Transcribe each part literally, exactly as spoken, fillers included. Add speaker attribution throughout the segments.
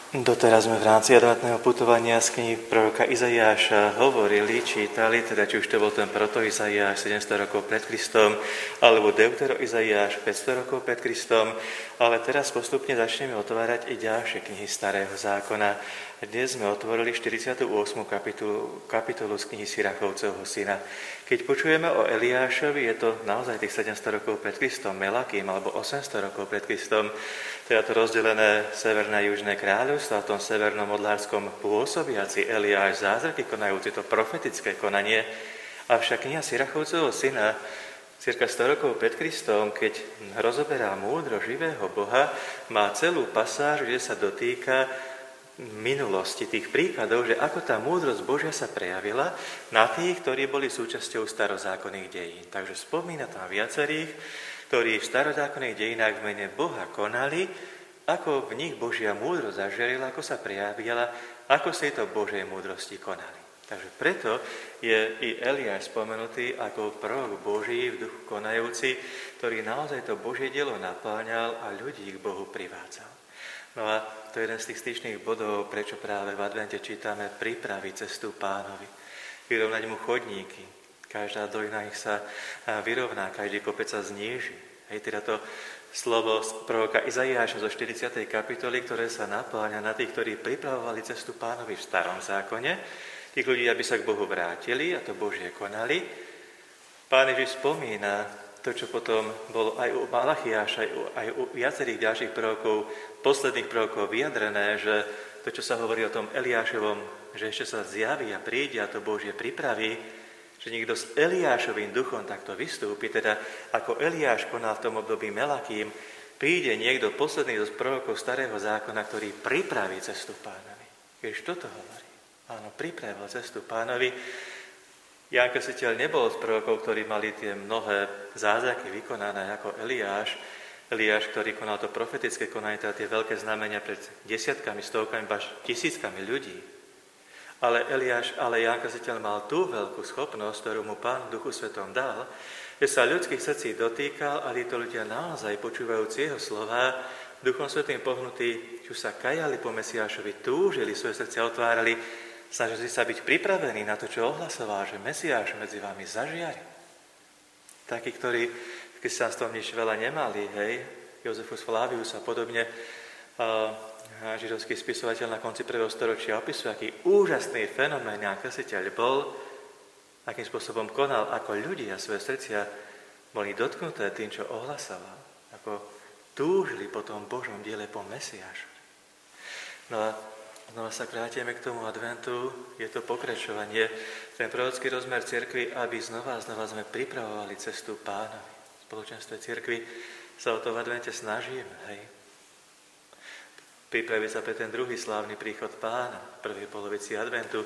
Speaker 1: Doteraz sme v rámci adventného putovania z knihy proroka Izaiáša hovorili, čítali, teda či už to bol ten proto Izaiáš sedemsto rokov pred Kristom, alebo Deutero Izaiáš päťsto rokov pred Kristom, ale teraz postupne začneme otvárať i ďalšie knihy Starého zákona. Dnes sme otvorili štyridsiatu ôsmu kapitolu, kapitolu z knihy Sirachovcovho syna. Keď počujeme o Eliášovi, je to naozaj tých sedemsto rokov pred Kristom, Melakým, alebo osemsto rokov pred Kristom, teda to rozdelené severné a južné kráľovstvo, a v tom severnom modlárskom pôsobiaci Eliáš zázraky konajúci to profetické konanie. Avšak kniha Sirachovcovho syna, cirka sto rokov pred Kristom, keď rozoberá múdro živého Boha, má celú pasáž, kde sa dotýka minulosti, tých príkladov, že ako tá múdrosť Božia sa prejavila na tých, ktorí boli súčasťou starozákonných dejín. Takže spomína tam viacerých, ktorí v starozákonných dejinách v mene Boha konali, ako v nich Božia múdrosť zažiarila, ako sa prejavila, ako si to Božej múdrosti konali. Takže preto je i Eliáš spomenutý ako prorok Boží v duchu konajúci, ktorý naozaj to Božie dielo napáňal a ľudí k Bohu privádzal. No a to je jeden z tých styčných bodov, prečo práve v advente čítame pripraviť cestu Pánovi, vyrovnať mu chodníky. Každá dojna ich sa vyrovná, každý kopec sa zníži. Hej, teda to slovo z proroka Izaiáša zo štyridsiatej kapitoly, ktoré sa napáňa na tých, ktorí pripravovali cestu Pánovi v starom zákone, tých ľudí, aby sa k Bohu vrátili a to Božie konali. Pán Ježiš spomína to, čo potom bolo aj u Malachiáša, aj u, aj u viacerých ďalších prorokov, posledných prorokov vyjadrené, že to, čo sa hovorí o tom Eliášovom, že ešte sa zjaví a príde a to Božie pripraví, že niekto s Eliášovým duchom takto vystúpi, teda ako Eliáš konal v tom období Melakým, príde niekto posledný z prorokov Starého zákona, ktorý pripraví cestu Pánovi. Keď toto hovorí, áno, pripravil cestu Pánovi. Ján Krstiteľ nebol z prorokov, ktorí mali tie mnohé zázraky vykonané ako Eliáš. Eliáš, ktorý konal to profetické konanie, teda tie veľké znamenia pred desiatkami, stovkami, až tisíckami ľudí. Ale Eliáš, ale Ján Krstiteľ mal tú veľkú schopnosť, ktorú mu Pán v Duchu Svetom dal, že sa ľudských srdcí dotýkal a títo ľudia naozaj počúvajúci jeho slová, Duchom Svetým pohnutí, či už sa kajali po Mesiášovi, túžili, svoje srdcia otvárali, snažili sa byť pripravení na to, čo ohlasoval, že Mesiáš medzi vami zažiari. Takí, ktorí v kresťanstvom nič veľa nemali, hej, Jozefus Flavius a podobne, a židovský spisovateľ na konci prvého storočia opisuje, aký úžasný fenomén Ján Krstiteľ bol, akým spôsobom konal, ako ľudia svoje srdcia boli dotknuté tým, čo ohlasoval, ako túžili po tom Božom diele po Mesiášovi. No a znova sa vrátime k tomu adventu, je to pokračovanie, ten prorocký rozmer cirkvi, aby znova a znova sme pripravovali cestu Pánovi. V spoločenstve cirkvi sa o to v advente snažíme, hej. Pripraviť sa pre ten druhý slávny príchod Pána v prvej polovici adventu,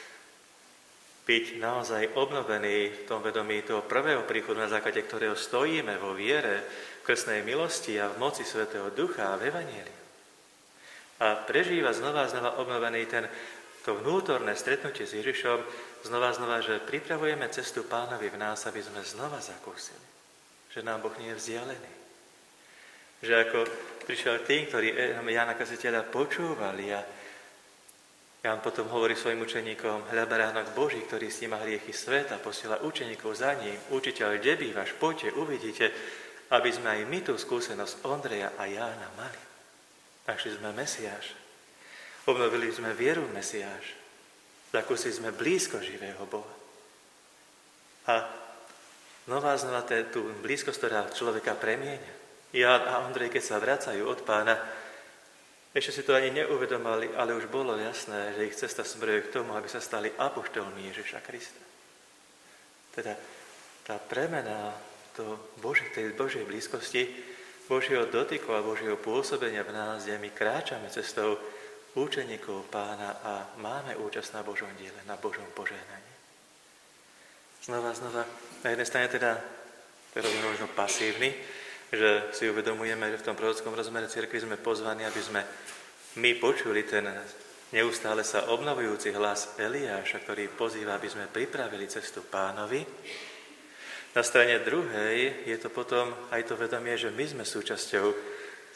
Speaker 1: byť naozaj obnovený v tom vedomí toho prvého príchodu, na základe ktorého stojíme vo viere, v krstnej milosti a v moci Svätého Ducha a v Evanjeliu. A prežíva znova a znova obnovený ten, to vnútorné stretnutie s Ježišom, znova a znova, že pripravujeme cestu Pánovi v nás, aby sme znova zakúsili, že nám Boh nie je vzdialený. Že ako prišiel tým, ktorí Jána Krstiteľa počúvali a Ján potom hovorí svojim učeníkom, hľa baránok Boží, ktorý sníma hriechy sveta, posiela učeníkov za ním, učiteľ, kde bývaš, poďte, uvidíte, aby sme aj my tú skúsenosť Ondreja a Jána mali. Našli sme Mesiáš, obnovili sme vieru v Mesiáš, zakúsili sme blízko živého Boha. A znova znova tú blízkosť, ktorá človeka premieňa. Ján a Ondrej, keď sa vracajú od Pána, ešte si to ani neuvedomali, ale už bolo jasné, že ich cesta smeruje k tomu, aby sa stali apoštolmi Ježiša Krista. Teda tá premena to Božie, tej Božej blízkosti, Božieho dotyku a Božieho pôsobenia v nás, kde my kráčame cestou učeníkov Pána a máme účasť na Božom diele, na Božom požehnaní. Znova, znova, na jednej strane teda, teda možno pasívny, že si uvedomujeme, že v tom prorockom rozmere cirkvi sme pozvaní, aby sme my počuli ten neustále sa obnovujúci hlas Eliáša, ktorý pozýva, aby sme pripravili cestu Pánovi. Na strane druhej je to potom aj to vedomie, že my sme súčasťou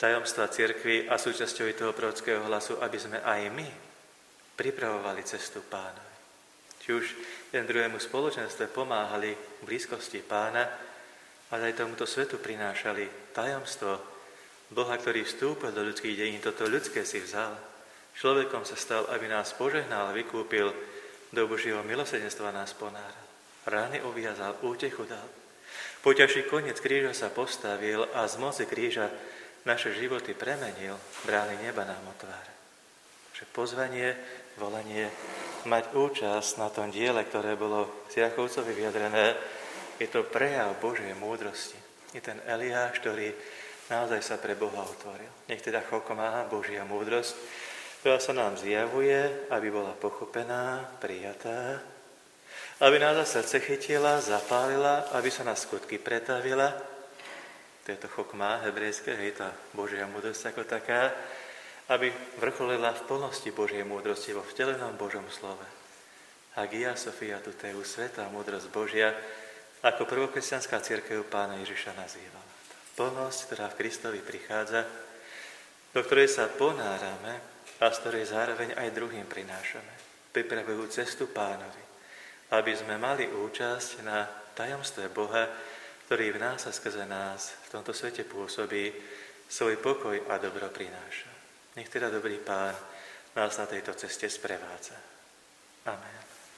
Speaker 1: tajomstva cirkvi a súčasťou toho prorockého hlasu, aby sme aj my pripravovali cestu Pánovi. Či už jeden druhému spoločenstve pomáhali v blízkosti Pána, ale aj tomuto svetu prinášali tajomstvo Boha, ktorý vstúpil do ľudských dejín, toto ľudské si vzal. Človekom sa stal, aby nás požehnal, vykúpil, do Božieho milosrdenstva nás ponáral. Rány uviazal, útechu dal. Poťažší koniec kríža sa postavil a z moci kríža naše životy premenil, brány neba nám otvára. Že pozvanie, volanie, mať účasť na tom diele, ktoré bolo Siachovcovi vyjadrené, je to prejav Božej múdrosti. Je ten Eliáš, ktorý naozaj sa pre Boha otvoril. Nech teda chokmá Božia múdrosť, ktorá sa nám zjavuje, aby bola pochopená, prijatá, aby nás za srdce chytila, zapálila, aby sa na skutky pretavila. To je to chokmá hebrejské, hej, tá Božia múdrosť ako taká, aby vrcholila v plnosti Božej múdrosti vo vtelenom Božom slove. Hagia Sophia Tuteu, svätá múdrosť Božia, ako prvokresťanská cirkev Pána Ježiša nazývala. Plnosť, ktorá v Kristovi prichádza, do ktorej sa ponárame, a z ktorej zároveň aj druhým prinášame. Pripravujú cestu Pánovi, aby sme mali účasť na tajomstve Boha, ktorý v nás a skrze nás v tomto svete pôsobí, svoj pokoj a dobro prináša. Nech teda dobrý Pán nás na tejto ceste sprevádza. Amen.